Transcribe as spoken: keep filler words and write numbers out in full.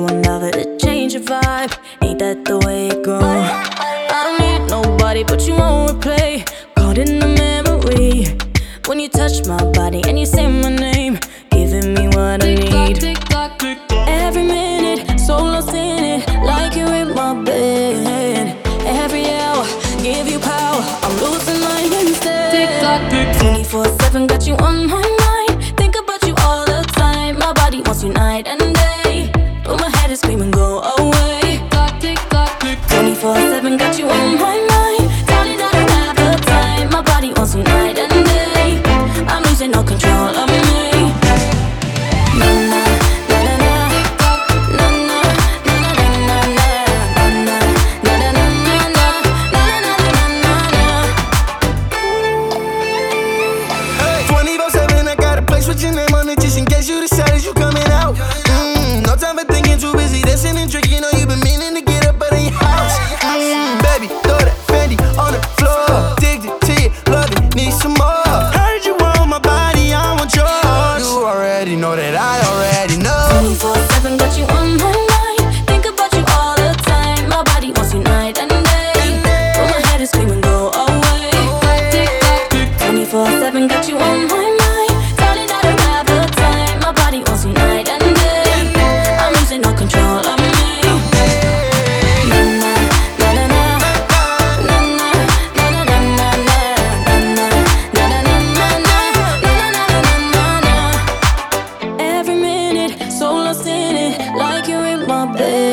one lover to change your vibe. Ain't that the way it goes? I don't need nobody but you on replay, caught in the memory. When you touch my body and you say my name, giving me what I need. Every minute, so lost in it, like you're in my bed. Every hour, give you power, I'm losing mine instead. twenty-four seven, got you on my mind, think about you all the time. My body wants you night and day, but my head is screaming go away. twenty-four seven, got you on my mind, darling, I don't have the time. My body wants you night and day, I'm losing no control of me. Put your name on it just in case you decide you coming out. Mm, no time for thinking, too busy dancing and drinking. Know you been meaning to get up out of your house. Mm, baby, throw that Fendi on the floor. Addicted to you, love it, need some more. Heard you want my body, I want yours. You already know that I already know. twenty-four seven, got you on my mind, think about you all the time. My body wants you night and day, but my head is screaming go away. twenty-four seven, got you on my mind, no control of me. Every minute, so lost in it, like you're in my bed.